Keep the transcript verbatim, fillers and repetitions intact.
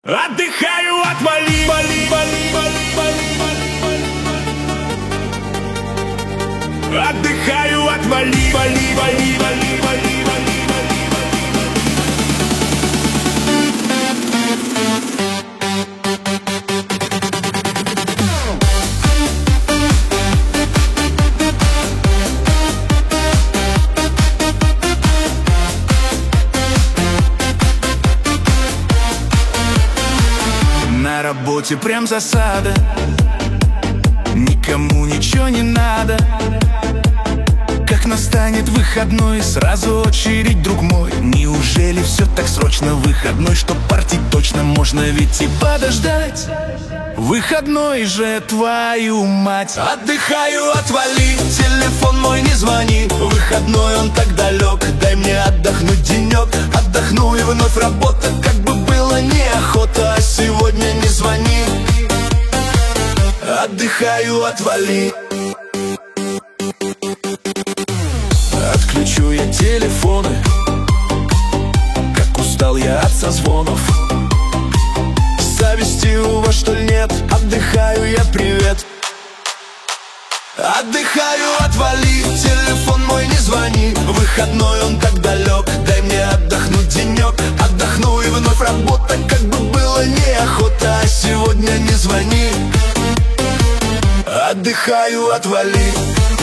Отдыхаю, отвали, вали, вали, вали, вали, вали. Отдыхаю, отвали, вали, вали, вали, вали, вали. На работе прям засада, никому ничего не надо. Как настанет выходной, сразу очередь, друг мой. Неужели все так срочно? Выходной, что партить точно можно ведь и подождать. Выходной же, твою мать. Отдыхаю, отвали, телефон мой не звони. Выходной он так далек, дай мне отдохнуть денек. Отдохну и вновь работа, как бы было неохота. А сегодня не звони. Отдыхаю, отвали. Отключу я телефоны, как устал я от созвонов. Совести у вас что ли нет? Отдыхаю я, привет. Отдыхаю, отвали, телефон мой не звони. Выходной он так далек, дай мне отдохнуть денек. Отдохну и вновь работа, как бы было неохота. А сегодня не звони. Отдыхаю, отвали.